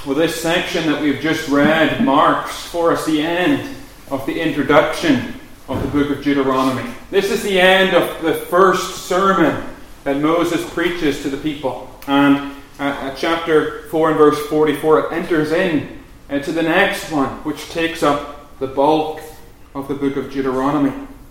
Well, this section that we've just read marks for us the end of the introduction of the book of Deuteronomy. This is the end of the first sermon that Moses preaches to the people. And at chapter 4 and verse 44, it enters in to the next one, which takes up the bulk of the book of Deuteronomy.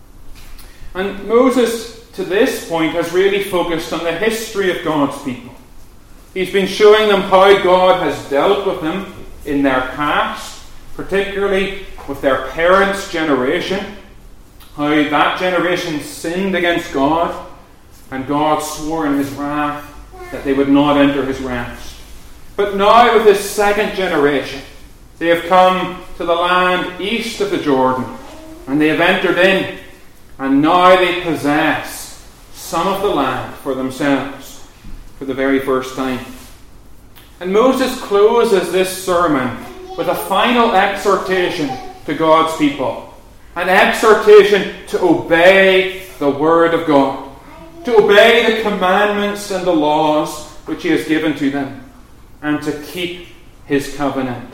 And Moses, to this point, has really focused on the history of God's people. He's been showing them how God has dealt with them in their past, particularly with their parents' generation, how that generation sinned against God, and God swore in his wrath that they would not enter his rest. But now with this second generation, they have come to the land east of the Jordan, and they have entered in, and now they possess some of the land for themselves for the very first time. And Moses closes this sermon with a final exhortation to God's people, an exhortation to obey the word of God, to obey the commandments and the laws which he has given to them, and to keep his covenant.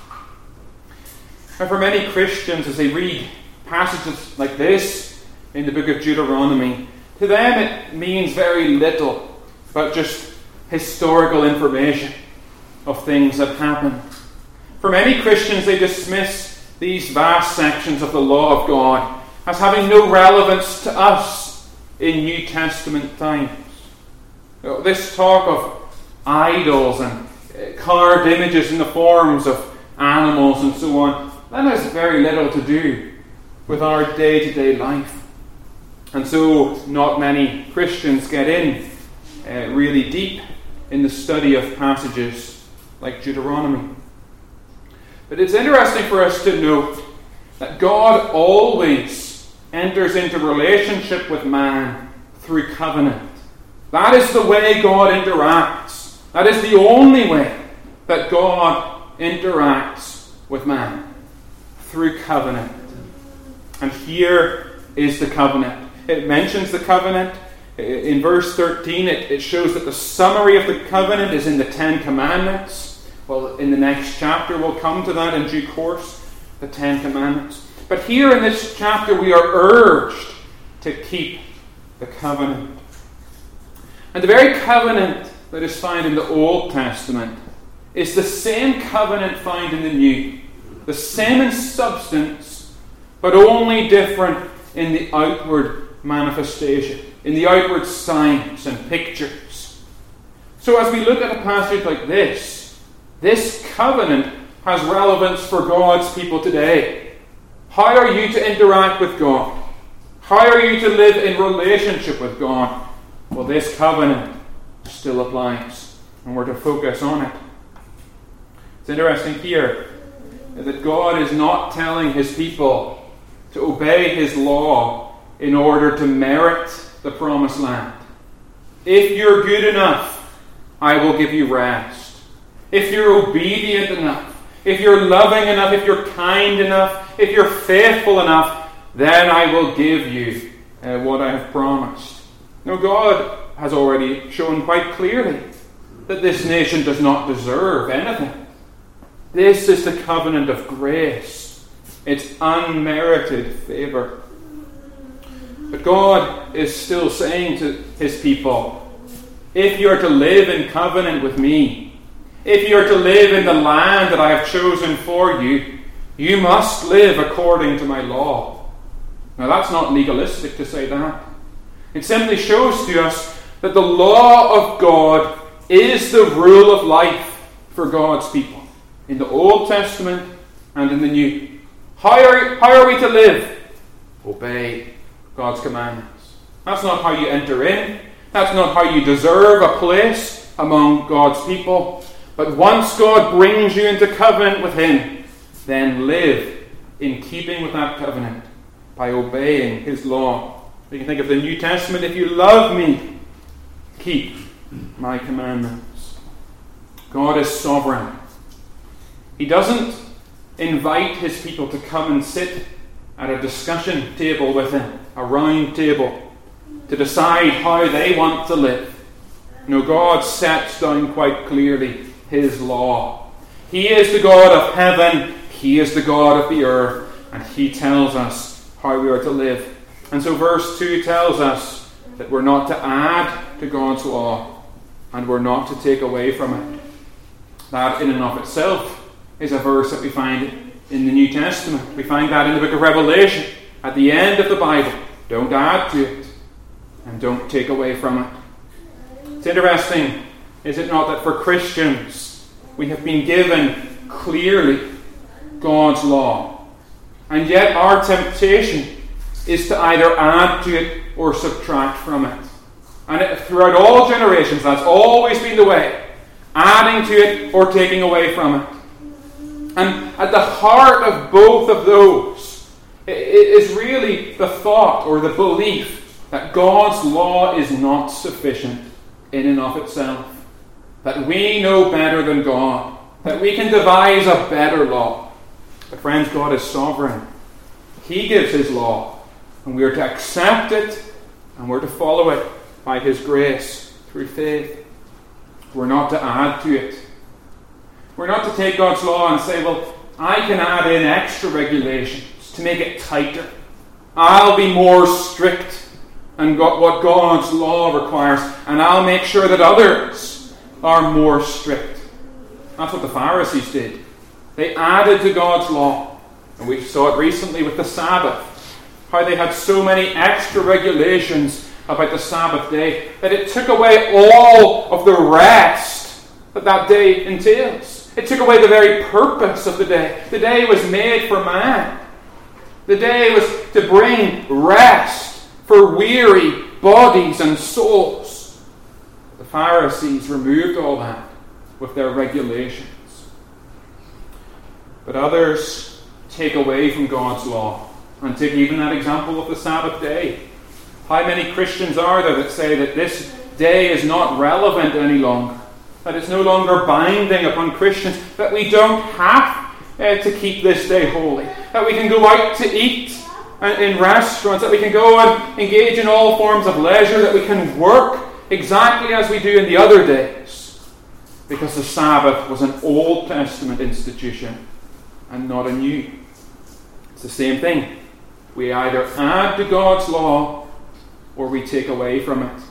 And for many Christians, as they read passages like this in the book of Deuteronomy, to them it means very little but just historical information of things that happened. For many Christians, they dismiss these vast sections of the law of God as having no relevance to us in New Testament times. This talk of idols and carved images in the forms of animals and so on, that has very little to do with our day-to-day life. And so not many Christians get in really deep in the study of passages like Deuteronomy. But it's interesting for us to note that God always enters into relationship with man through covenant. That is the way God interacts. That is the only way that God interacts with man, through covenant. And here is the covenant. It mentions the covenant. In verse 13, it shows that the summary of the covenant is in the Ten Commandments. Well, in the next chapter, we'll come to that in due course, the Ten Commandments. But here in this chapter, we are urged to keep the covenant. And the very covenant that is found in the Old Testament is the same covenant found in the New. The same in substance, but only different in the outward manifestation, in the outward signs and pictures. So as we look at a passage like this covenant has relevance for God's people today. How are you to interact with God? How are you to live in relationship with God? Well, this covenant still applies, and we're to focus on it. It's interesting here that God is not telling his people to obey his law in order to merit the promised land. If you're good enough, I will give you rest. If you're obedient enough, if you're loving enough, if you're kind enough, if you're faithful enough, then I will give you what I have promised. Now, God has already shown quite clearly that this nation does not deserve anything. This is the covenant of grace. It's unmerited favour. But God is still saying to his people, if you are to live in covenant with me, if you are to live in the land that I have chosen for you, you must live according to my law. Now that's not legalistic to say that. It simply shows to us that the law of God is the rule of life for God's people, in the Old Testament and in the New. How are we to live? Obey God's commandments. That's not how you enter in. That's not how you deserve a place among God's people. But once God brings you into covenant with him, then live in keeping with that covenant by obeying his law. You can think of the New Testament. If you love me, keep my commandments. God is sovereign. He doesn't invite his people to come and sit at a discussion table with him, a round table, to decide how they want to live. No, God sets down quite clearly his law. He is the God of heaven. He is the God of the earth. And He tells us how we are to live. And so verse 2 tells us that we're not to add to God's law, and we're not to take away from it. That in and of itself is a verse that we find in the New Testament. We find that in the book of Revelation, at the end of the Bible. Don't add to it, and don't take away from it. It's interesting, is it not, that for Christians we have been given clearly God's law, and yet our temptation is to either add to it or subtract from it. And throughout all generations, that's always been the way. Adding to it or taking away from it. And at the heart of both of those is really the thought or the belief that God's law is not sufficient in and of itself. That we know better than God. That we can devise a better law. But friends, God is sovereign. He gives His law. And we are to accept it, and we're to follow it by His grace through faith. We're not to add to it. We're not to take God's law and say, well, I can add in extra regulations to make it tighter. I'll be more strict on what God's law requires, and I'll make sure that others are more strict. That's what the Pharisees did. They added to God's law. And we saw it recently with the Sabbath. How they had so many extra regulations about the Sabbath day that it took away all of the rest that that day entails. It took away the very purpose of the day. The day was made for man. The day was to bring rest for weary bodies and souls. The Pharisees removed all that with their regulations. But others take away from God's law. And take even that example of the Sabbath day. How many Christians are there that say that this day is not relevant any longer? That it's no longer binding upon Christians? That we don't have to keep this day holy? That we can go out to eat in restaurants? That we can go and engage in all forms of leisure? That we can work exactly as we do in the other days? Because the Sabbath was an Old Testament institution and not a new. It's the same thing. We either add to God's law or we take away from it.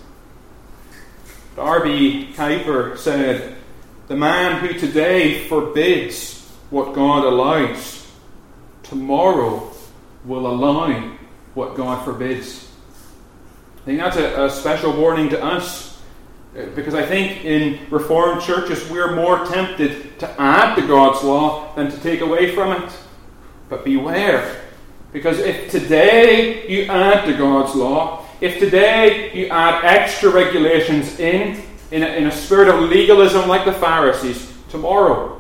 R.B. Kuiper said, the man who today forbids what God allows, tomorrow will allow what God forbids. I think that's a special warning to us, because I think in Reformed churches we're more tempted to add to God's law than to take away from it. But beware. Because if today you add to God's law, if today you add extra regulations in a spirit of legalism like the Pharisees, tomorrow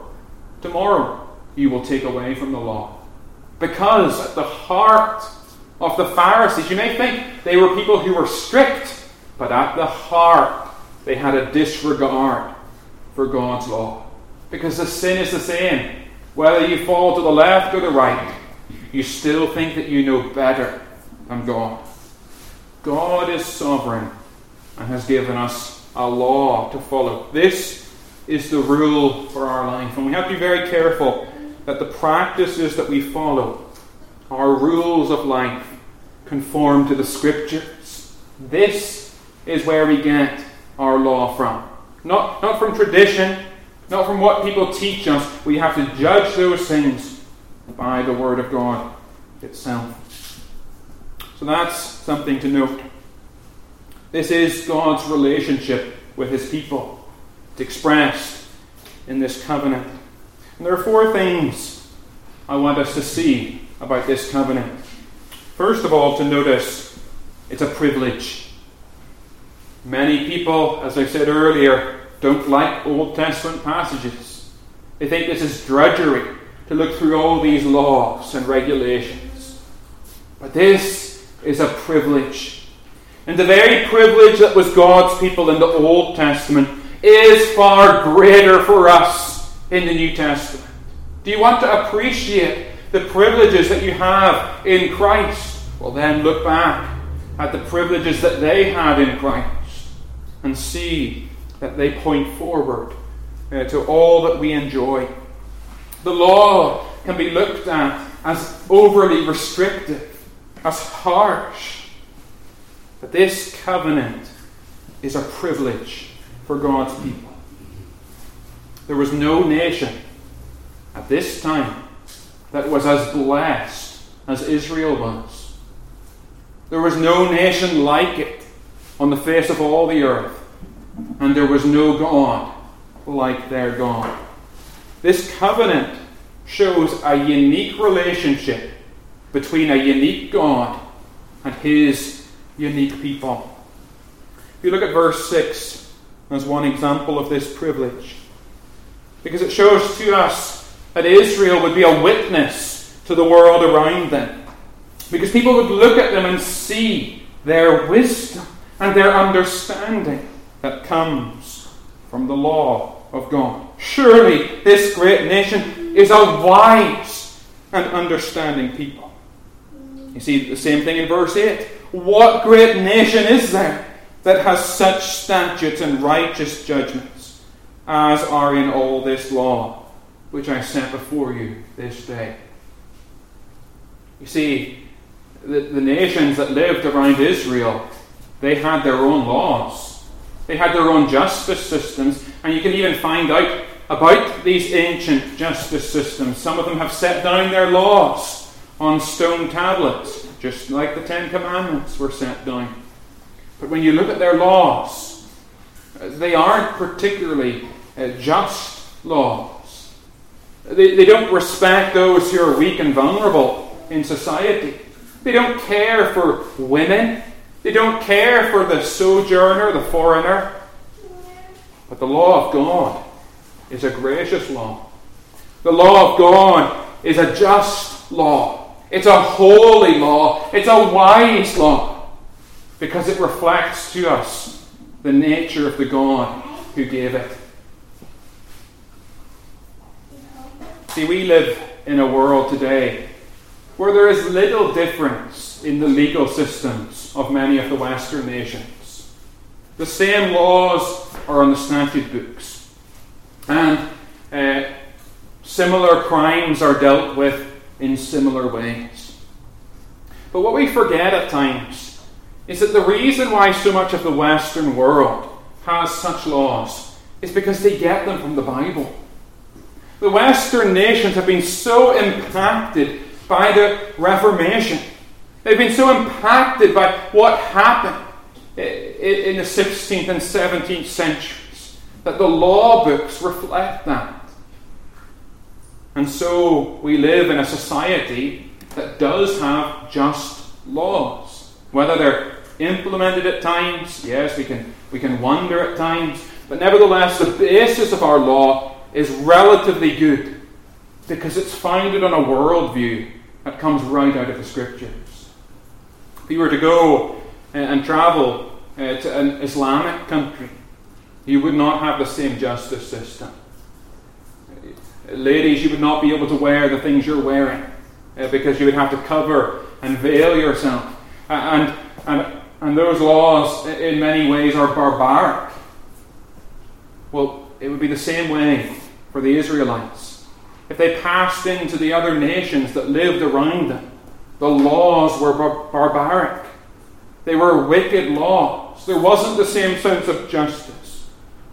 you will take away from the law. Because at the heart of the Pharisees, you may think they were people who were strict, but at the heart they had a disregard for God's law. Because the sin is the same. Whether you fall to the left or the right, you still think that you know better than God. God is sovereign and has given us a law to follow. This is the rule for our life. And we have to be very careful that the practices that we follow, our rules of life, conform to the Scriptures. This is where we get our law from. Not from tradition, not from what people teach us. We have to judge those things by the Word of God itself. So that's something to note. This is God's relationship with His people. It's expressed in this covenant. And there are 4 things I want us to see about this covenant. First of all, to notice it's a privilege. Many people, as I said earlier, don't like Old Testament passages. They think this is drudgery to look through all these laws and regulations. But this is a privilege. And the very privilege that was God's people in the Old Testament is far greater for us in the New Testament. Do you want to appreciate the privileges that you have in Christ? Well, then look back at the privileges that they had in Christ and see that they point forward to all that we enjoy The law can be looked at as overly restrictive, as harsh. But this covenant is a privilege for God's people. There was no nation at this time that was as blessed as Israel was. There was no nation like it on the face of all the earth, and there was no God like their God. This covenant shows a unique relationship between a unique God and his unique people. If you look at verse 6 as one example of this privilege, because it shows to us that Israel would be a witness to the world around them. Because people would look at them and see their wisdom and their understanding that comes from the law of God. Surely this great nation is a wise and understanding people. You see the same thing in verse 8. What great nation is there that has such statutes and righteous judgments as are in all this law, which I set before you this day? You see, the nations that lived around Israel, they had their own laws. They had their own justice systems, and you can even find out about these ancient justice systems. Some of them have set down their laws on stone tablets, just like the Ten Commandments were set down. But when you look at their laws, they aren't particularly just laws. They don't respect those who are weak and vulnerable in society. They don't care for women. They don't care for the sojourner, the foreigner. But the law of God is a gracious law. The law of God is a just law. It's a holy law. It's a wise law. Because it reflects to us the nature of the God who gave it. See, we live in a world today where there is little difference in the legal systems of many of the Western nations. The same laws are on the statute books, and similar crimes are dealt with in similar ways. But what we forget at times is that the reason why so much of the Western world has such laws is because they get them from the Bible. The Western nations have been so impacted by the Reformation. They've been so impacted by what happened in the 16th and 17th centuries that the law books reflect that. And so we live in a society that does have just laws. Whether they're implemented at times, yes, we can wonder at times, but nevertheless the basis of our law is relatively good because it's founded on a worldview that comes right out of the Scriptures. If you were to go and travel to an Islamic country, you would not have the same justice system. Ladies, you would not be able to wear the things you're wearing because you would have to cover and veil yourself. And those laws, in many ways, are barbaric. Well, it would be the same way for the Israelites. If they passed into the other nations that lived around them, the laws were barbaric. They were wicked laws. There wasn't the same sense of justice.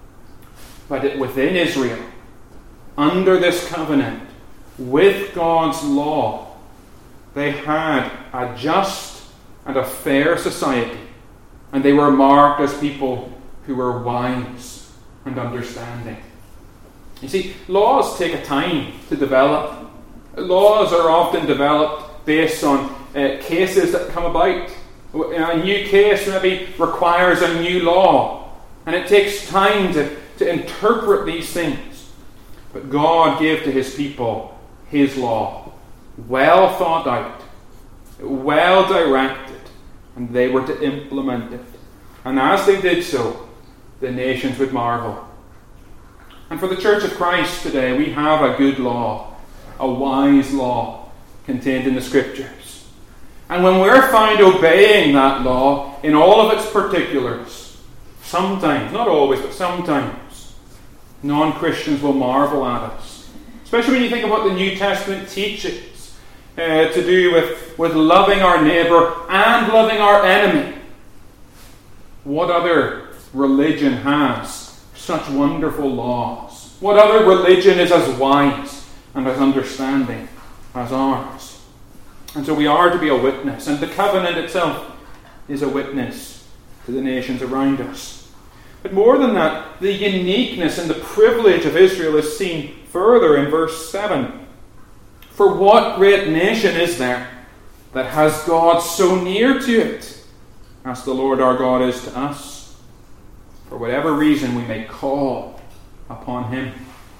But within Israel, under this covenant, with God's law, they had a just and a fair society. And they were marked as people who were wise and understanding. You see, laws take a time to develop. Laws are often developed based on cases that come about. A new case maybe requires a new law. And it takes time to interpret these things. But God gave to his people his law, well thought out, well directed, and they were to implement it. And as they did so, the nations would marvel. And for the Church of Christ today, we have a good law, a wise law contained in the Scriptures. And when we're found obeying that law in all of its particulars, sometimes, not always, but sometimes, non-Christians will marvel at us. Especially when you think of what the New Testament teaches to do with loving our neighbour and loving our enemy. What other religion has such wonderful laws? What other religion is as wise and as understanding as ours? And so we are to be a witness, and the covenant itself is a witness to the nations around us. But more than that, the uniqueness and the privilege of Israel is seen further in verse 7. For what great nation is there that has God so near to it, as the Lord our God is to us, for whatever reason we may call upon him?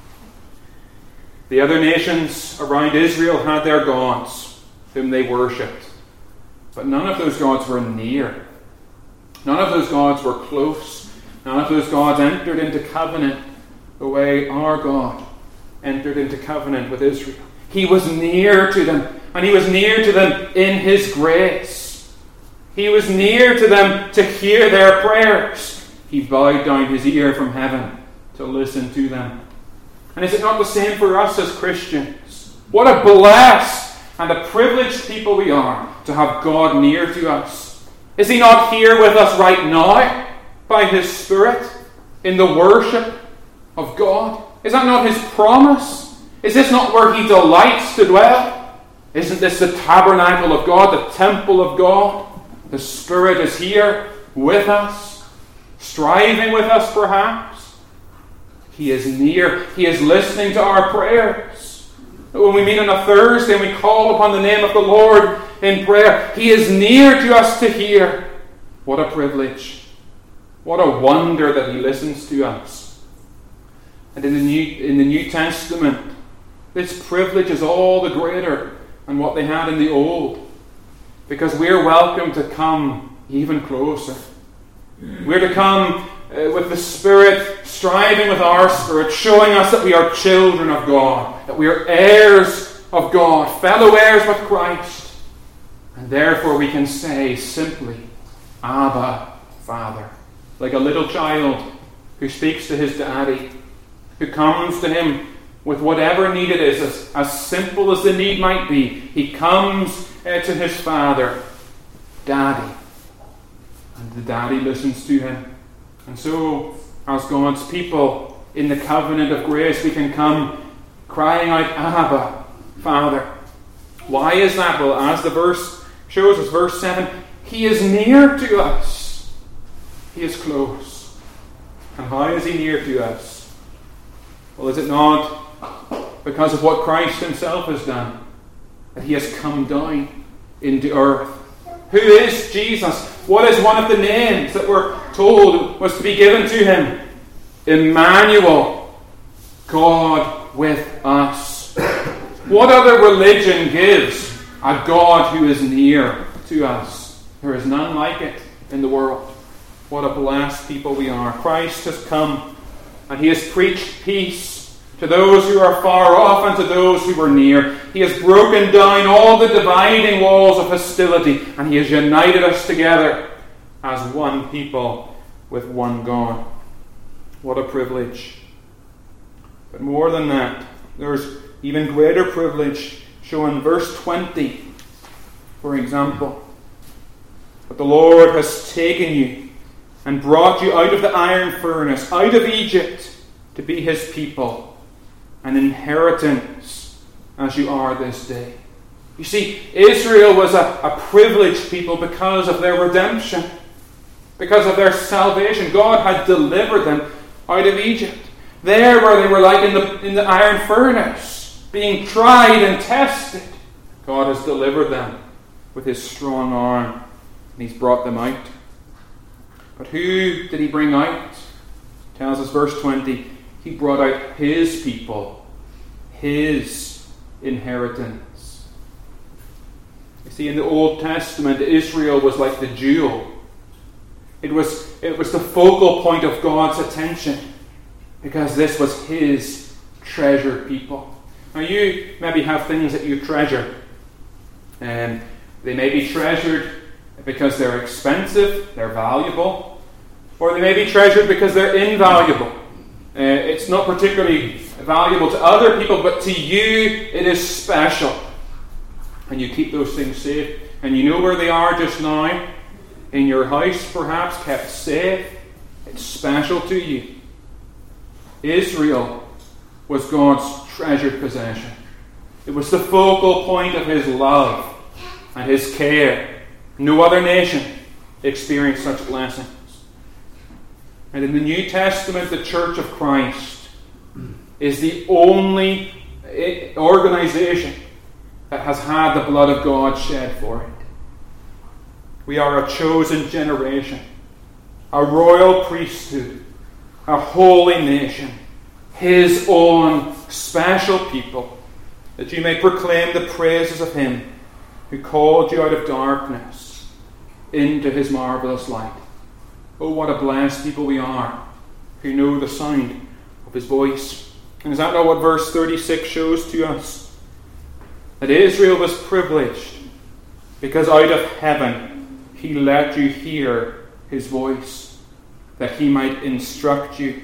The other nations around Israel had their gods, whom they worshipped. But none of those gods were near. None of those gods were close. None of those gods entered into covenant the way our God entered into covenant with Israel. He was near to them, and he was near to them in his grace. He was near to them to hear their prayers. He bowed down his ear from heaven to listen to them. And is it not the same for us as Christians? What a blessed and a privileged people we are to have God near to us. Is he not here with us right now by his Spirit in the worship of God? Is that not his promise? Is this not where he delights to dwell? Isn't this the tabernacle of God, the temple of God? The Spirit is here with us, striving with us perhaps. He is near. He is listening to our prayers. When we meet on a Thursday and we call upon the name of the Lord in prayer, he is near to us to hear. What a privilege. What a wonder that he listens to us. And in the New Testament, this privilege is all the greater than what they had in the Old, because we're welcome to come even closer. We're to come with the Spirit striving with our spirit, showing us that we are children of God, that we are heirs of God, fellow heirs with Christ. And therefore we can say simply, Abba, Father. Like a little child who speaks to his daddy, who comes to him with whatever need it is, as simple as the need might be. He comes to his father, Daddy. And the daddy listens to him. And so, as God's people in the covenant of grace, we can come crying out, Abba, Father. Why is that? Well, as the verse shows us, verse 7, he is near to us. He is close. And how is he near to us? Well, is it not because of what Christ himself has done, that he has come down into earth? Who is Jesus? What is one of the names that we're told was to be given to him? Emmanuel, God with us. What other religion gives a God who is near to us? There is none like it in the world. What a blessed people we are. Christ has come, and he has preached peace to those who are far off and to those who are near. He has broken down all the dividing walls of hostility, and he has united us together as one people with one God. What a privilege. But more than that, there's even greater privilege shown in verse 20, for example. But the Lord has taken you and brought you out of the iron furnace, out of Egypt, to be his people, an inheritance as you are this day. You see, Israel was a privileged people because of their redemption, because of their salvation. God had delivered them out of Egypt. There where they were like in the iron furnace, being tried and tested, God has delivered them with his strong arm, and he's brought them out. But who did he bring out? Tells us verse 20, he brought out his people, his inheritance. You see, in the Old Testament, Israel was like the jewel. It was the focal point of God's attention, because this was his treasured people. Now you maybe have things that you treasure, and they may be treasured because they're expensive, they're valuable, or they may be treasured because they're invaluable. It's not particularly valuable to other people, but to you it is special. And you keep those things safe. And you know where they are just now? In your house, perhaps, kept safe. It's special to you. Israel was God's treasured possession. It was the focal point of his love and his care. No other nation experienced such blessings. And in the New Testament, the Church of Christ is the only organization that has had the blood of God shed for it. We are a chosen generation, a royal priesthood, a holy nation, his own special people, that you may proclaim the praises of him who called you out of darkness into his marvelous light. Oh, what a blessed people we are who know the sound of his voice. And is that not what verse 36 shows to us? That Israel was privileged because out of heaven he let you hear his voice, that he might instruct you.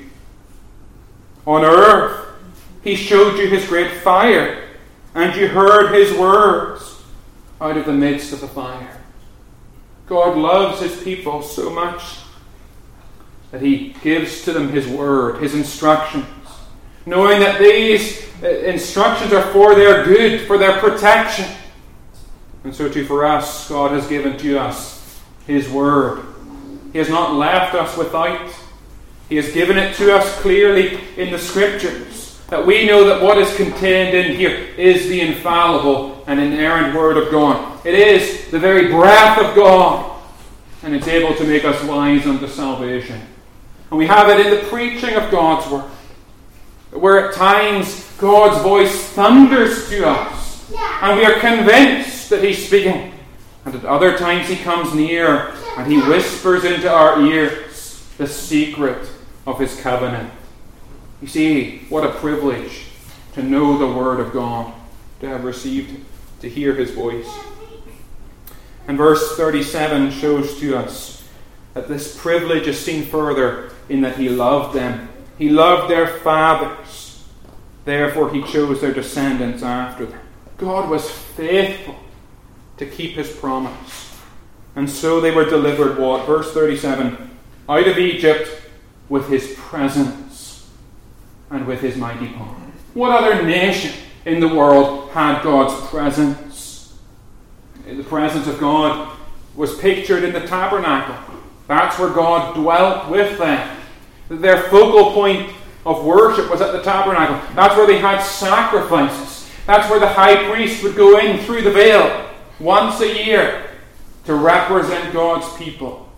On earth he showed you his great fire, and you heard his words out of the midst of the fire. God loves his people so much that he gives to them his word, his instructions, knowing that these instructions are for their good, for their protection. And so too for us, God has given to us his word. He has not left us without. He has given it to us clearly in the Scriptures, that we know that what is contained in here is the infallible and inerrant Word of God. It is the very breath of God, and it's able to make us wise unto salvation. And we have it in the preaching of God's Word, where at times God's voice thunders to us, and we are convinced that he's speaking, and at other times he comes near and he whispers into our ears the secret of his covenant. You see, what a privilege to know the Word of God, to have received, to hear his voice. And verse 37 shows to us that this privilege is seen further in that he loved them. He loved their fathers. Therefore he chose their descendants after them. God was faithful to keep his promise. And so they were delivered, what? Verse 37, out of Egypt with his presence and with his mighty power. What other nation in the world had God's presence? The presence of God was pictured in the tabernacle. That's where God dwelt with them. Their focal point of worship was at the tabernacle. That's where they had sacrifices. That's where the high priest would go in through the veil once a year to represent God's people.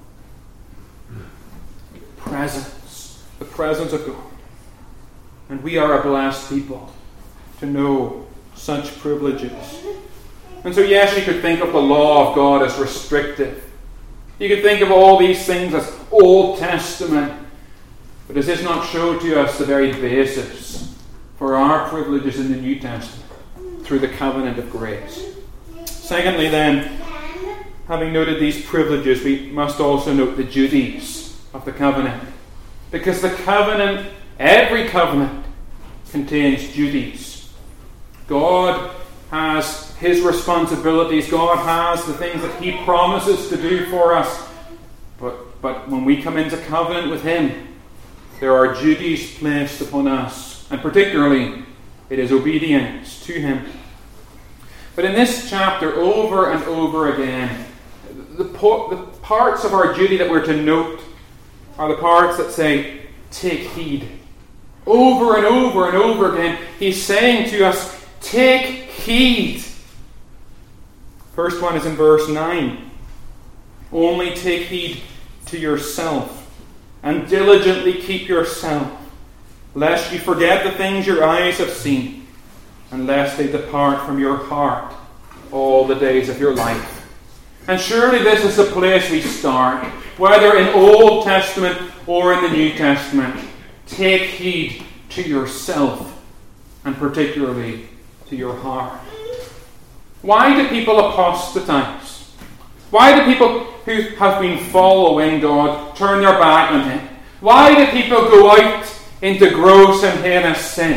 Presence. The presence of God. And we are a blessed people to know such privileges. And so yes, you could think of the law of God as restrictive. You could think of all these things as Old Testament. But does this not show to us the very basis for our privileges in the New Testament through the covenant of grace? Secondly then, having noted these privileges, we must also note the duties of the covenant. Because the covenant, every covenant, contains duties. God has his responsibilities. God has the things that he promises to do for us. But when we come into covenant with him, there are duties placed upon us. And particularly, it is obedience to him. But in this chapter, over and over again, the parts of our duty that we're to note are the parts that say, take heed. Over and over and over again, he's saying to us, take heed. First one is in verse 9. Only take heed to yourself, and diligently keep yourself, lest you forget the things your eyes have seen, and lest they depart from your heart all the days of your life. And surely this is the place we start, whether in Old Testament or in the New Testament. Take heed to yourself, and particularly to your heart. Why do people apostatize? Why do people who have been following God turn their back on him? Why do people go out into gross and heinous sin?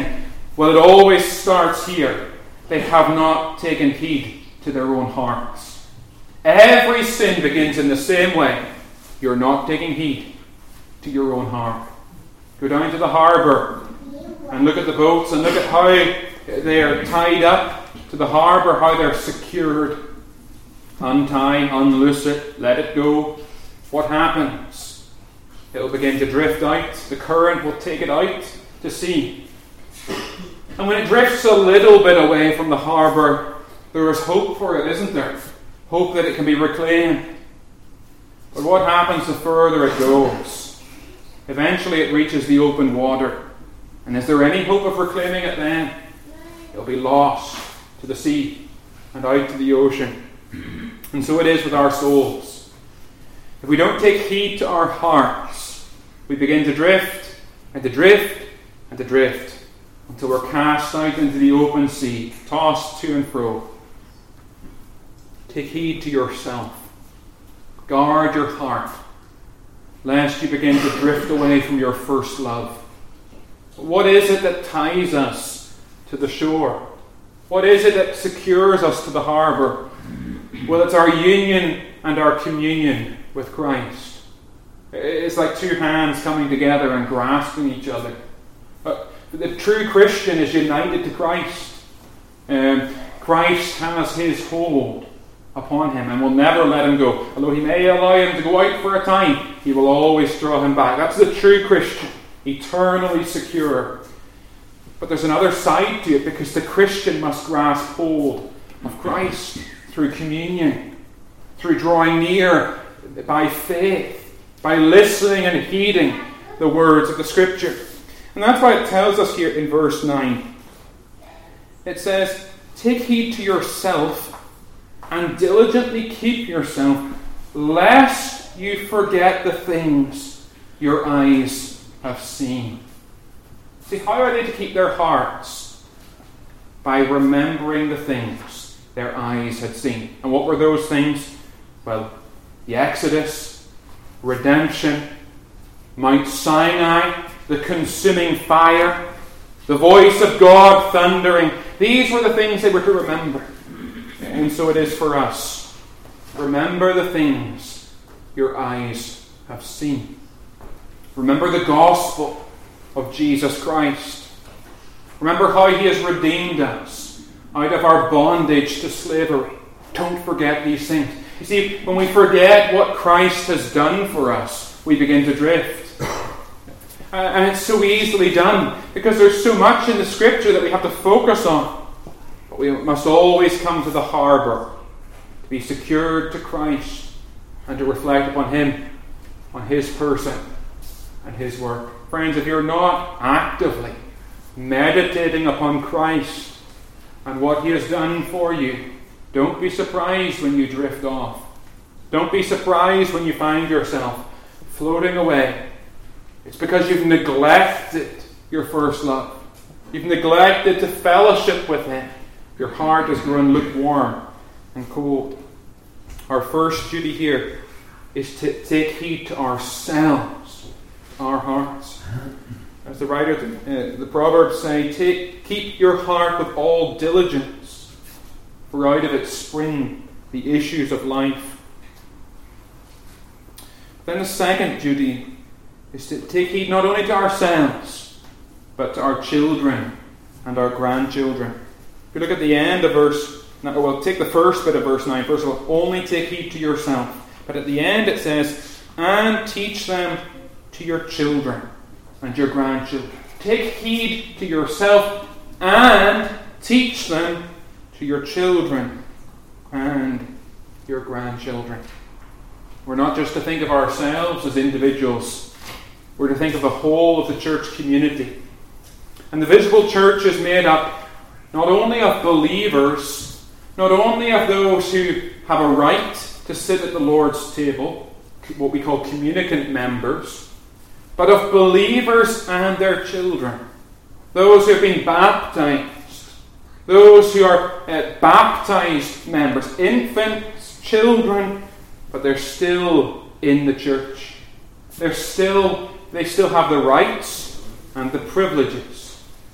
Well, it always starts here. They have not taken heed to their own hearts. Every sin begins in the same way. You're not taking heed to your own heart. Go down to the harbour and look at the boats and look at how they are tied up to the harbour, how they're secured. Untie, unloose it, let it go. What happens? It will begin to drift out. The current will take it out to sea. And when it drifts a little bit away from the harbour, there is hope for it, isn't there? Hope that it can be reclaimed. But what happens the further it goes? Eventually it reaches the open water. And is there any hope of reclaiming it then? It'll be lost to the sea and out to the ocean. And so it is with our souls. If we don't take heed to our hearts, we begin to drift and to drift and to drift until we're cast out into the open sea, tossed to and fro. Take heed to yourself. Guard your heart, lest you begin to drift away from your first love. What is it that ties us to the shore? What is it that secures us to the harbour? Well, it's our union and our communion with Christ. It's like two hands coming together and grasping each other. The true Christian is united to Christ. Christ has his hold upon him and will never let him go. Although he may allow him to go out for a time, he will always draw him back. That's the true Christian, eternally secure. But there's another side to it, because the Christian must grasp hold of Christ through communion, through drawing near by faith, by listening and heeding the words of the Scripture. And that's why it tells us here in verse 9. It says, "Take heed to yourself and diligently keep yourself, lest you forget the things your eyes have seen." See, how are they to keep their hearts? By remembering the things their eyes had seen. And what were those things? Well, the Exodus, redemption, Mount Sinai, the consuming fire, the voice of God thundering. These were the things they were to remember. And so it is for us. Remember the things your eyes have seen. Remember the gospel of Jesus Christ. Remember how he has redeemed us out of our bondage to slavery. Don't forget these things. You see, when we forget what Christ has done for us, we begin to drift. And it's so easily done, because there's so much in the Scripture that we have to focus on. But we must always come to the harbour, to be secured to Christ, and to reflect upon him, on his person and his work. Friends, if you're not actively meditating upon Christ and what he has done for you, don't be surprised when you drift off. Don't be surprised when you find yourself floating away. It's because you've neglected your first love. You've neglected to fellowship with him. Your heart has grown lukewarm and cold. Our first duty here is to take heed to ourselves, our hearts. As the writer, the Proverbs say, keep your heart with all diligence, for out of it spring the issues of life. Then the second duty is to take heed not only to ourselves, but to our children and our grandchildren. If you look at the end of take the first bit of verse 9. First of all, only take heed to yourself. But at the end it says, and teach them to your children and your grandchildren. Take heed to yourself and teach them to your children and your grandchildren. We're not just to think of ourselves as individuals. We're to think of the whole of the church community. And the visible church is made up not only of believers, not only of those who have a right to sit at the Lord's table, what we call communicant members, but of believers and their children. Those who have been baptized, those who are baptized members, infants, children, but they're still in the church. They still have the rights and the privileges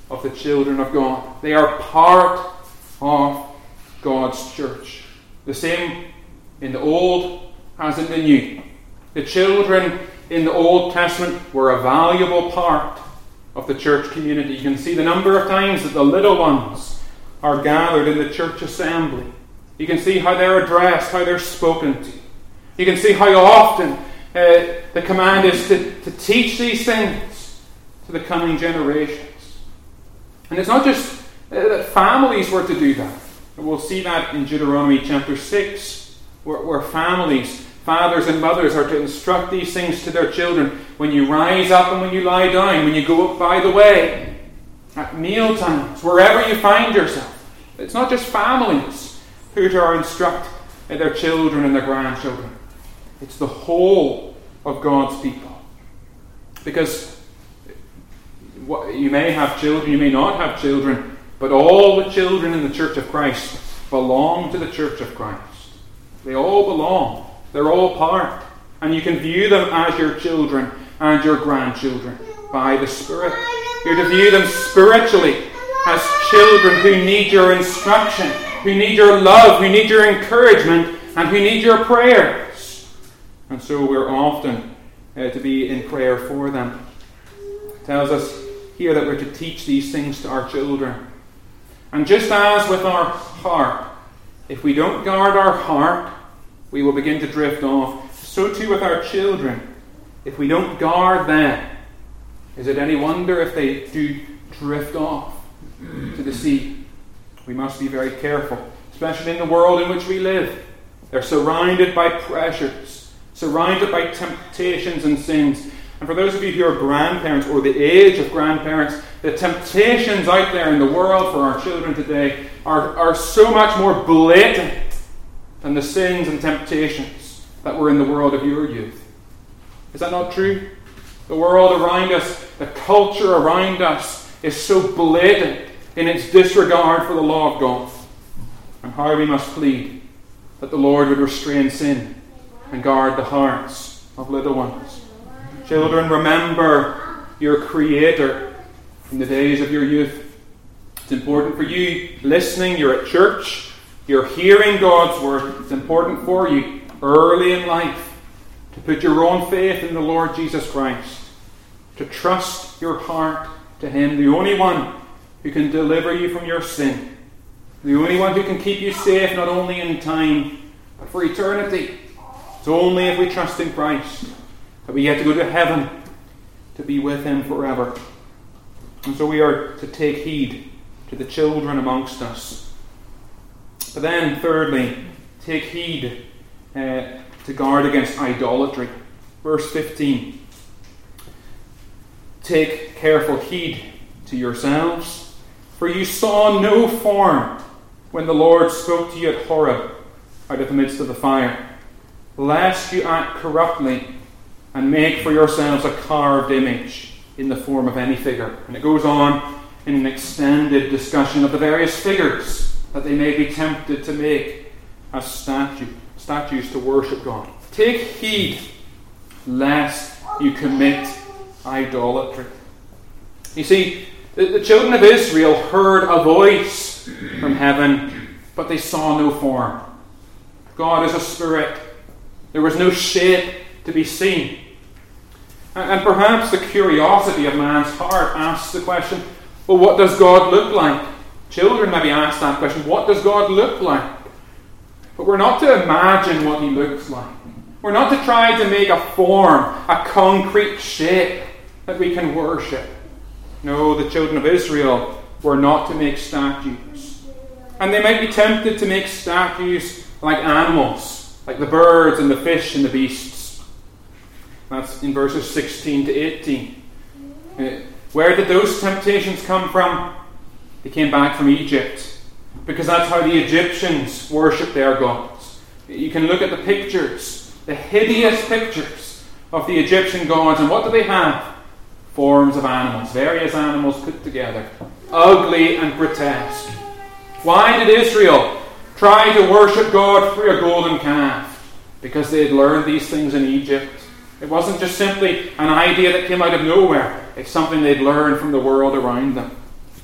of the children of God. They are part of God's church. The same in the Old as in the New. The children in the Old Testament were a valuable part of the church community. You can see the number of times that the little ones are gathered in the church assembly. You can see how they're addressed, how they're spoken to. You can see how often the command is to teach these things to the coming generations. And it's not just that families were to do that. We'll see that in Deuteronomy chapter 6, where families, fathers and mothers, are to instruct these things to their children when you rise up and when you lie down, when you go up by the way, at meal times, wherever you find yourself. It's not just families who are to instruct their children and their grandchildren. It's the whole of God's people. Because you may have children, you may not have children, but all the children in the Church of Christ belong to the Church of Christ. They all belong. They're all part. And you can view them as your children and your grandchildren by the Spirit. You're to view them spiritually as children who need your instruction, who need your love, who need your encouragement, and who need your prayers. And so we're often to be in prayer for them. It tells us here that we're to teach these things to our children. And just as with our heart, if we don't guard our heart, we will begin to drift off. So too with our children. If we don't guard them, is it any wonder if they do drift off to the sea? We must be very careful, especially in the world in which we live. They're surrounded by pressures, surrounded by temptations and sins. And for those of you who are grandparents or the age of grandparents, the temptations out there in the world for our children today are so much more blatant than the sins and temptations that were in the world of your youth. Is that not true? The world around us, the culture around us is so blatant in its disregard for the law of God. And how we must plead that the Lord would restrain sin and guard the hearts of little ones. Children, remember your Creator from the days of your youth. It's important for you listening, you're at church, you're hearing God's word. It's important for you early in life to put your own faith in the Lord Jesus Christ, to trust your heart to Him, the only one who can deliver you from your sin, the only one who can keep you safe not only in time but for eternity. It's only if we trust in Christ that we get to go to heaven to be with Him forever. And so we are to take heed to the children amongst us. But then, thirdly, take heed to guard against idolatry. Verse 15. Take careful heed to yourselves, for you saw no form when the Lord spoke to you at Horeb out of the midst of the fire, lest you act corruptly and make for yourselves a carved image in the form of any figure. And it goes on in an extended discussion of the various figures that they may be tempted to make as statues to worship God. Take heed lest you commit idolatry. You see, the children of Israel heard a voice from heaven, but they saw no form. God is a spirit. There was no shape to be seen. And perhaps the curiosity of man's heart asks the question, well, what does God look like? Children maybe ask that question, what does God look like? But we're not to imagine what He looks like. We're not to try to make a form, a concrete shape that we can worship. No, the children of Israel were not to make statues. And they might be tempted to make statues like animals, like the birds and the fish and the beasts. That's in verses 16 to 18. Where did those temptations come from? They came back from Egypt, because that's how the Egyptians worshipped their gods. You can look at the pictures, the hideous pictures of the Egyptian gods, and what do they have? Forms of animals, various animals put together, ugly and grotesque. Why did Israel try to worship God through a golden calf? Because they had learned these things in Egypt. It wasn't just simply an idea that came out of nowhere. It's something they'd learned from the world around them.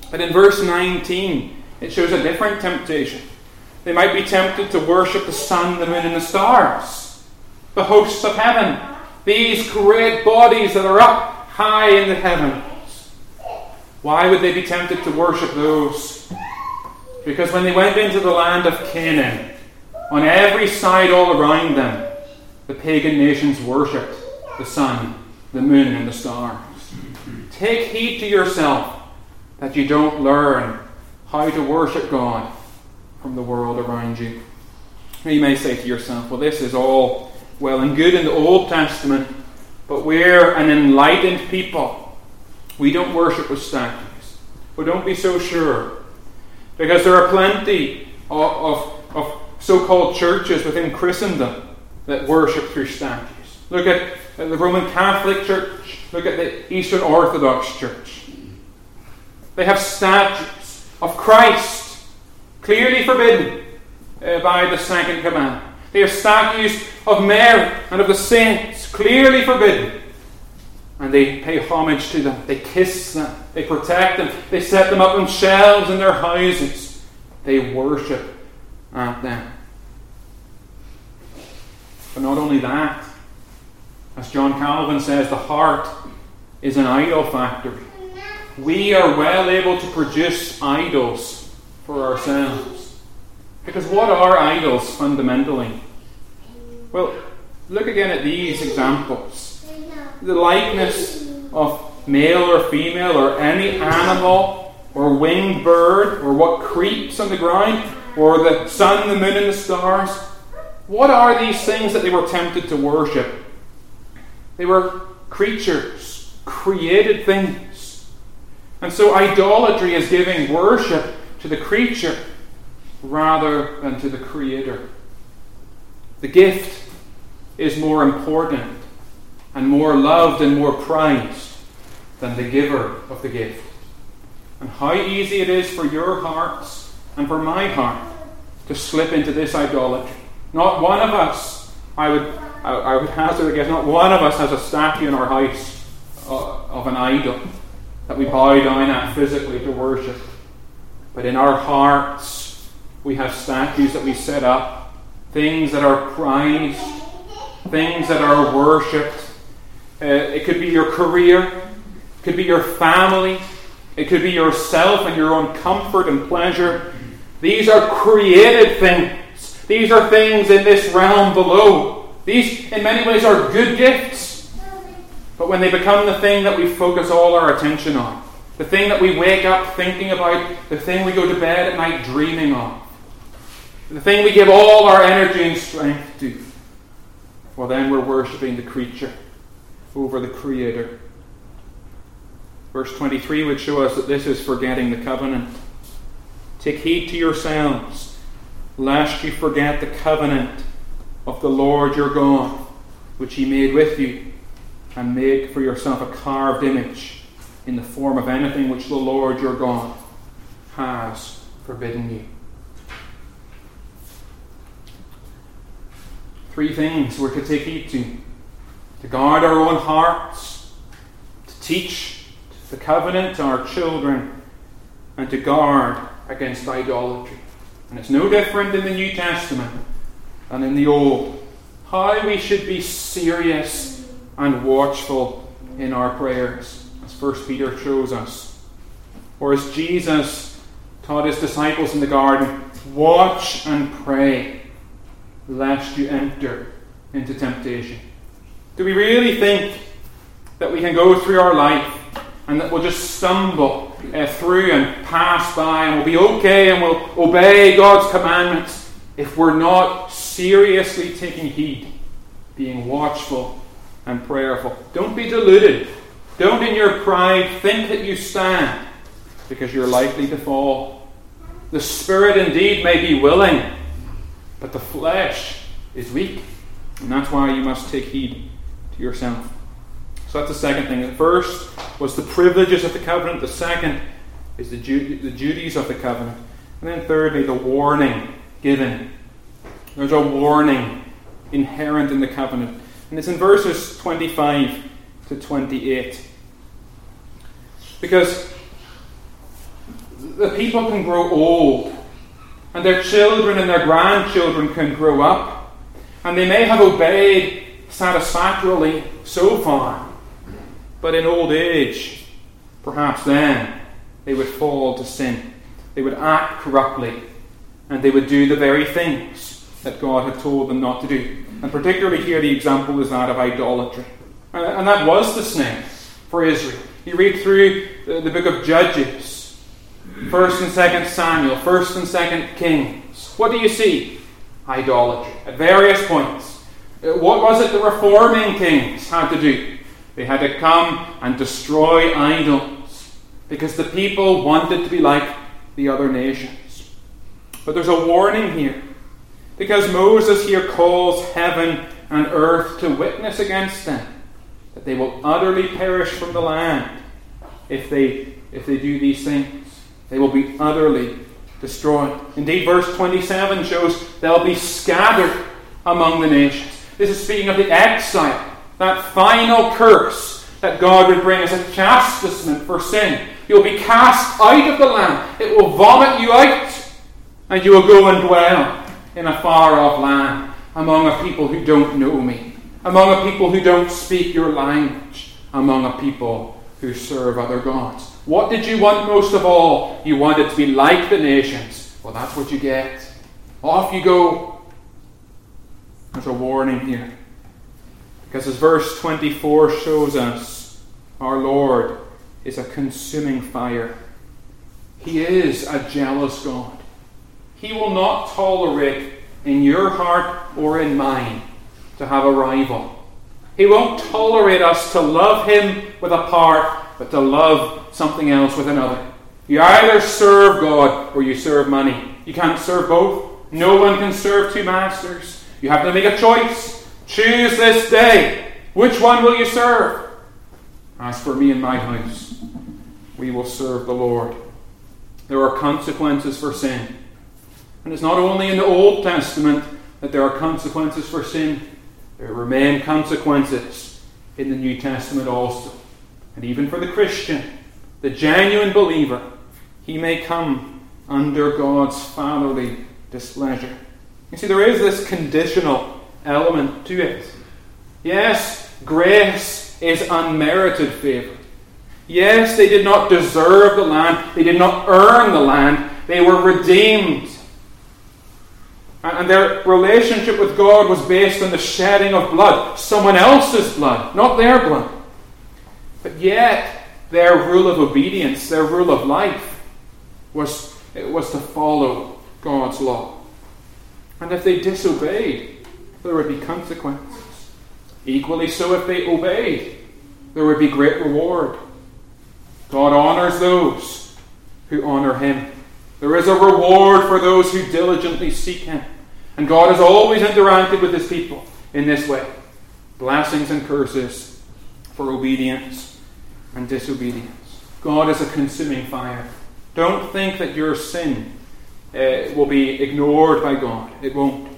But in verse 19, it shows a different temptation. They might be tempted to worship the sun, the moon, and the stars, the hosts of heaven, these great bodies that are up high in the heavens. Why would they be tempted to worship those? Because when they went into the land of Canaan, on every side all around them, the pagan nations worshipped the sun, the moon, and the stars. Take heed to yourself that you don't learn how to worship God from the world around you. You may say to yourself, well, this is all well and good in the Old Testament, but we're an enlightened people. We don't worship with statues. Well, don't be so sure, because there are plenty of so-called churches within Christendom that worship through statues. Look at the Roman Catholic Church. Look at the Eastern Orthodox Church. They have statues of Christ, clearly forbidden by the second commandment. They have statues of Mary and of the saints, clearly forbidden. And they pay homage to them. They kiss them. They protect them. They set them up on shelves in their houses. They worship at them. But not only that, as John Calvin says, the heart is an idol factory. We are well able to produce idols for ourselves. Because what are idols fundamentally? Well, look again at these examples. The likeness of male or female or any animal or winged bird or what creeps on the ground or the sun, the moon, and the stars. What are these things that they were tempted to worship? They were creatures, created things. And so idolatry is giving worship to the creature rather than to the Creator. The gift is more important and more loved and more prized than the giver of the gift. And how easy it is for your hearts and for my heart to slip into this idolatry. Not one of us, I would hazard a guess, not one of us has a statue in our house of an idol that we bow down at physically to worship. But in our hearts, we have statues that we set up, things that are prized, things that are worshipped. It could be your career, it could be your family, it could be yourself and your own comfort and pleasure. These are created things. These are things in this realm below. These, in many ways, are good gifts. But when they become the thing that we focus all our attention on, the thing that we wake up thinking about, the thing we go to bed at night dreaming of, the thing we give all our energy and strength to, well, then we're worshipping the creature over the Creator. Verse 23 would show us that this is forgetting the covenant. Take heed to yourselves, lest you forget the covenant of the Lord your God, which He made with you, and make for yourself a carved image in the form of anything which the Lord your God has forbidden you. Three things we're to take heed to guard our own hearts, to teach the covenant to our children, and to guard against idolatry. And it's no different in the New Testament than in the Old. How we should be serious and watchful in our prayers, as 1 Peter shows us. Or as Jesus taught His disciples in the garden, watch and pray, lest you enter into temptation. Do we really think that we can go through our life and that we'll just stumble through and pass by and we'll be okay and we'll obey God's commandments if we're not seriously taking heed, being watchful and prayerful? Don't be deluded. Don't in your pride think that you stand, because you're likely to fall. The spirit indeed may be willing, but the flesh is weak. And that's why you must take heed to yourself. So that's the second thing. The first was the privileges of the covenant. The second is the duties of the covenant. And then thirdly, the warning given. There's a warning inherent in the covenant. And it's in verses 25 to 28. Because the people can grow old, and their children and their grandchildren can grow up, and they may have obeyed satisfactorily so far, but in old age, perhaps then, they would fall to sin. They would act corruptly, and they would do the very things that God had told them not to do. And particularly here, the example is that of idolatry. And that was the snare for Israel. You read through the book of Judges, 1st and 2nd Samuel, 1st and 2nd Kings. What do you see? Idolatry. At various points. What was it the reforming kings had to do? They had to come and destroy idols, because the people wanted to be like the other nations. But there's a warning here, because Moses here calls heaven and earth to witness against them, that they will utterly perish from the land if they do these things. They will be utterly destroyed. Indeed, verse 27 shows they'll be scattered among the nations. This is speaking of the exile, that final curse that God would bring as a chastisement for sin. You'll be cast out of the land. It will vomit you out, and you will go and dwell in a far-off land among a people who don't know me, among a people who don't speak your language, among a people who serve other gods. What did you want most of all? You wanted to be like the nations. Well, that's what you get. Off you go. There's a warning here. Because as verse 24 shows us, our Lord is a consuming fire. He is a jealous God. He will not tolerate in your heart or in mine to have a rival. He won't tolerate us to love Him with a part, but to love something else with another. You either serve God or you serve money. You can't serve both. No one can serve two masters. You have to make a choice. Choose this day. Which one will you serve? As for me and my house, we will serve the Lord. There are consequences for sin. And it's not only in the Old Testament that there are consequences for sin. There remain consequences in the New Testament also. And even for the Christian, the genuine believer, he may come under God's fatherly displeasure. You see, there is this conditional element to it. Yes, grace is unmerited favour. Yes, they did not deserve the land. They did not earn the land. They were redeemed. And their relationship with God was based on the shedding of blood. Someone else's blood, not their blood. But yet, their rule of obedience, their rule of life, was to follow God's law. And if they disobeyed, there would be consequences. Equally so if they obeyed, there would be great reward. God honours those who honour Him. There is a reward for those who diligently seek Him. And God has always interacted with His people in this way. Blessings and curses for obedience and disobedience. God is a consuming fire. Don't think that your sin will be ignored by God. It won't.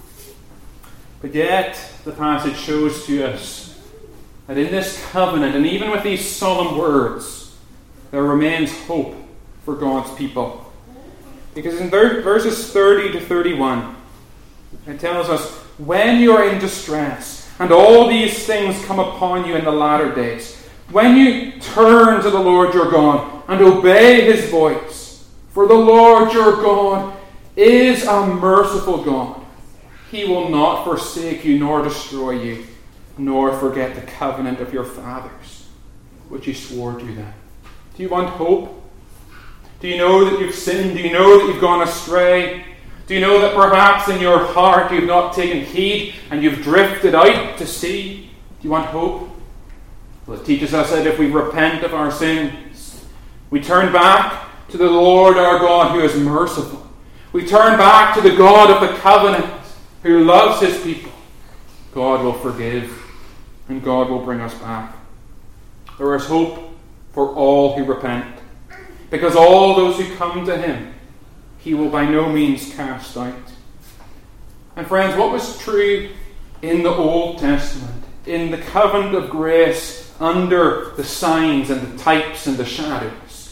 But yet, the passage shows to us that in this covenant, and even with these solemn words, there remains hope for God's people. Because in verses 30 to 31, it tells us, when you are in distress, and all these things come upon you in the latter days, when you turn to the Lord your God, and obey His voice, for the Lord your God is a merciful God. He will not forsake you, nor destroy you, nor forget the covenant of your fathers, which He swore to them. Do you want hope? Do you know that you've sinned? Do you know that you've gone astray? Do you know that perhaps in your heart you've not taken heed and you've drifted out to sea? Do you want hope? Well, it teaches us that if we repent of our sins, we turn back to the Lord our God who is merciful. We turn back to the God of the covenant who loves His people. God will forgive and God will bring us back. There is hope for all who repent, because all those who come to Him, He will by no means cast out. And friends, what was true in the Old Testament, in the covenant of grace, under the signs and the types and the shadows,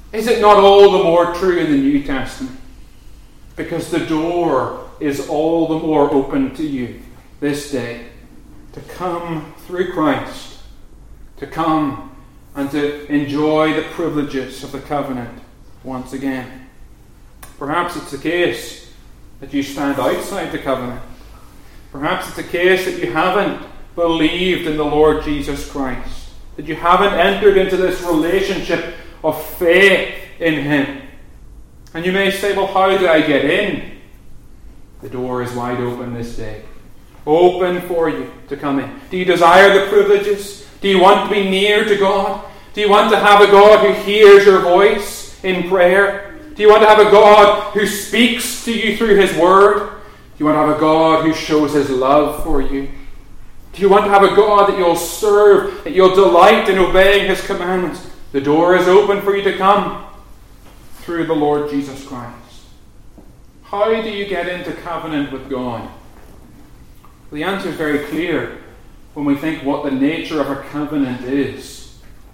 Is it not all the more true in the New Testament? Because the door is all the more open to you this day to come through Christ, to come and to enjoy the privileges of the covenant once again. Perhaps it's the case that you stand outside the covenant. Perhaps it's the case that you haven't believed in the Lord Jesus Christ, that you haven't entered into this relationship of faith in Him. And you may say, well, how do I get in? The door is wide open this day. Open for you to come in. Do you desire the privileges? Do you want to be near to God? Do you want to have a God who hears your voice in prayer? Do you want to have a God who speaks to you through His Word? Do you want to have a God who shows His love for you? Do you want to have a God that you'll serve, that you'll delight in obeying His commandments? The door is open for you to come through the Lord Jesus Christ. How do you get into covenant with God? Well, the answer is very clear when we think what the nature of a covenant is.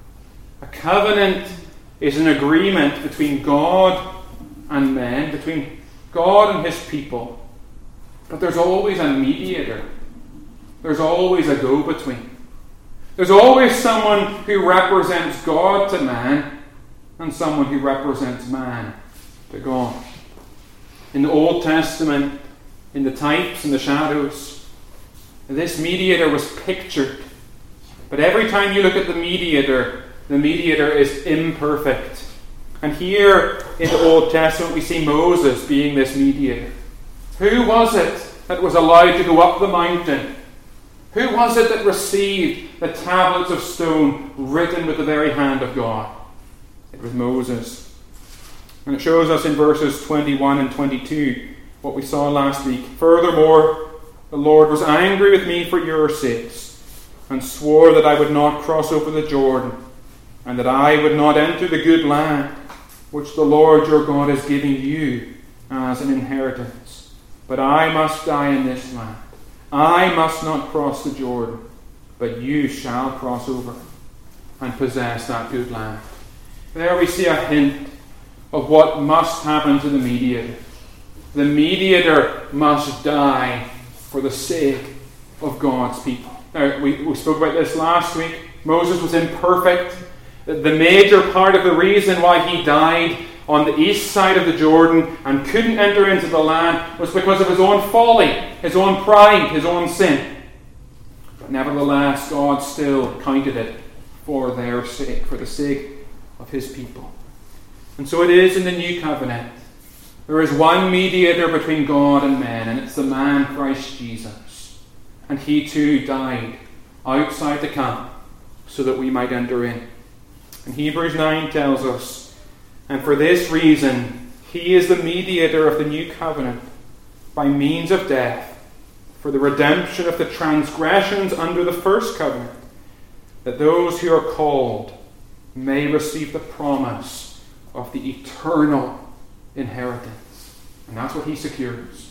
A covenant is an agreement between God and men, between God and His people. But there's always a mediator. There's always a go-between. There's always someone who represents God to man and someone who represents man to God. In the Old Testament, in the types and the shadows, this mediator was pictured. But every time you look at the mediator is imperfect. And here in the Old Testament we see Moses being this mediator. Who was it that was allowed to go up the mountain? Who was it that received the tablets of stone written with the very hand of God? It was Moses. And it shows us in verses 21 and 22 what we saw last week. Furthermore, the Lord was angry with me for your sakes, and swore that I would not cross over the Jordan, and that I would not enter the good land which the Lord your God is giving you as an inheritance. But I must die in this land. I must not cross the Jordan, but you shall cross over and possess that good land. There we see a hint of what must happen to the mediator. The mediator must die for the sake of God's people. Now, we spoke about this last week. Moses was imperfect. The major part of the reason why he died on the east side of the Jordan and couldn't enter into the land was because of his own folly, his own pride, his own sin. But nevertheless, God still counted it for their sake, for the sake of His people. And so it is in the new covenant. There is one mediator between God and men, and it's the man Christ Jesus. And He too died outside the camp so that we might enter in. And Hebrews 9 tells us, and for this reason He is the mediator of the new covenant by means of death, for the redemption of the transgressions under the first covenant, that those who are called may receive the promise of the eternal inheritance. And that's what He secures.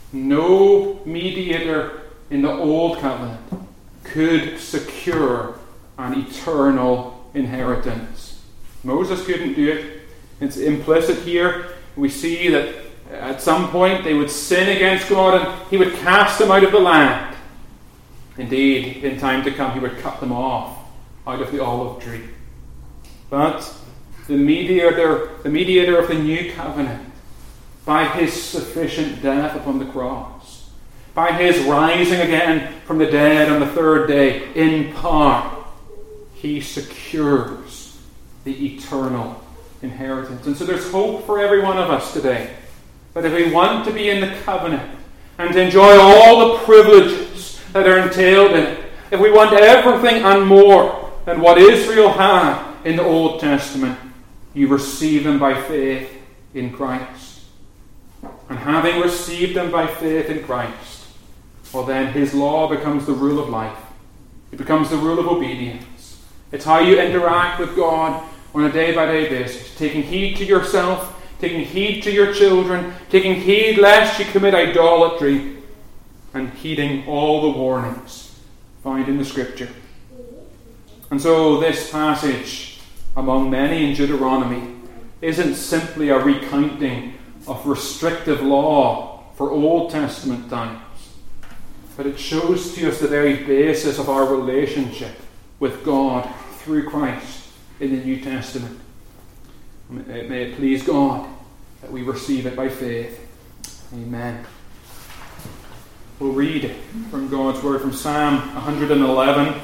No mediator in the old covenant could secure an eternal inheritance. Moses couldn't do it. It's implicit here. We see that at some point they would sin against God and He would cast them out of the land. Indeed, in time to come He would cut them off out of the olive tree. But the mediator of the new covenant, by His sufficient death upon the cross, by His rising again from the dead on the third day in power, He secures the eternal inheritance. And so there's hope for every one of us today, that if we want to be in the covenant and to enjoy all the privileges that are entailed in it, if we want everything and more than what Israel had in the Old Testament, you receive them by faith in Christ. And having received them by faith in Christ, well then His law becomes the rule of life. It becomes the rule of obedience. It's how you interact with God on a day-by-day basis, taking heed to yourself, taking heed to your children, taking heed lest you commit idolatry, and heeding all the warnings found in the Scripture. And so this passage, among many in Deuteronomy, isn't simply a recounting of restrictive law for Old Testament times, but it shows to us the very basis of our relationship with God through Christ in the New Testament. May it please God that we receive it by faith. Amen. We'll read from God's Word from Psalm 111.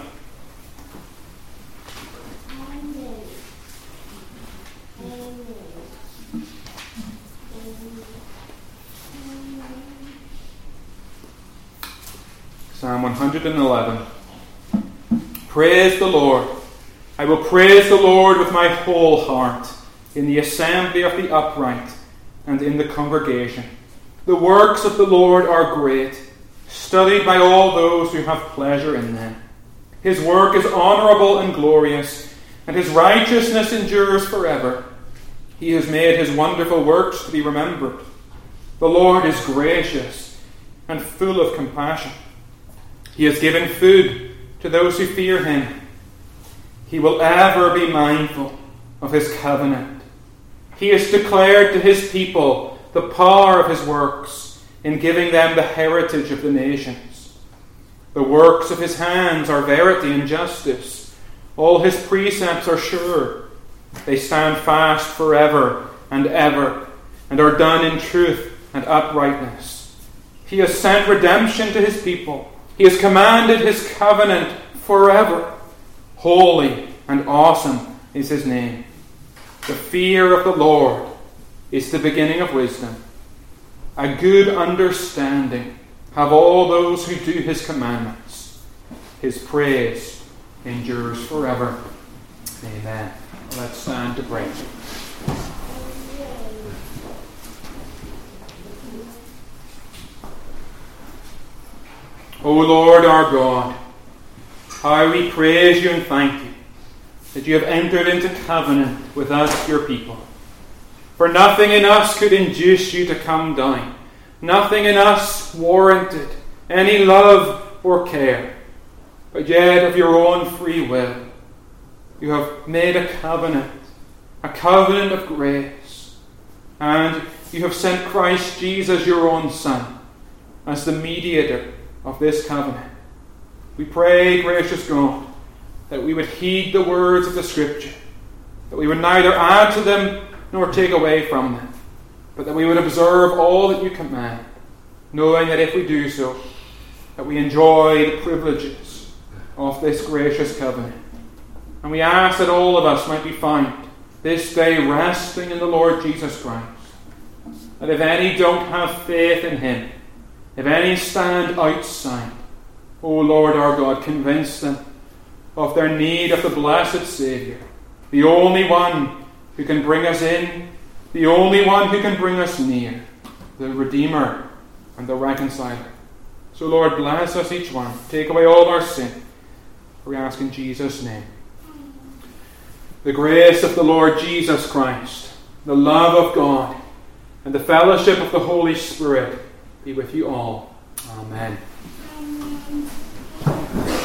Psalm 111. Praise the Lord. I will praise the Lord with my whole heart, in the assembly of the upright and in the congregation. The works of the Lord are great, studied by all those who have pleasure in them. His work is honourable and glorious, and his righteousness endures forever. He has made his wonderful works to be remembered. The Lord is gracious and full of compassion. He has given food to those who fear him. He will ever be mindful of his covenant. He has declared to his people the power of his works in giving them the heritage of the nations. The works of his hands are verity and justice. All his precepts are sure. They stand fast forever and ever, and are done in truth and uprightness. He has sent redemption to his people. He has commanded his covenant forever. Holy and awesome is his name. The fear of the Lord is the beginning of wisdom. A good understanding have all those who do his commandments. His praise endures forever. Amen. Let's stand to pray. O Lord our God, how we praise you and thank you that you have entered into covenant with us, your people. For nothing in us could induce you to come down. Nothing in us warranted any love or care. But yet of your own free will, you have made a covenant of grace. And you have sent Christ Jesus, your own Son, as the mediator of this covenant. We pray, gracious God, that we would heed the words of the Scripture, that we would neither add to them nor take away from them, but that we would observe all that you command, knowing that if we do so, that we enjoy the privileges of this gracious covenant. And we ask that all of us might be found this day resting in the Lord Jesus Christ, that if any don't have faith in him, if any stand outside, O Lord our God, convince them of their need of the blessed Saviour, the only one who can bring us in, the only one who can bring us near, the Redeemer and the Reconciler. So Lord, bless us each one. Take away all our sin. We ask in Jesus' name. The grace of the Lord Jesus Christ, the love of God, and the fellowship of the Holy Spirit be with you all. Amen.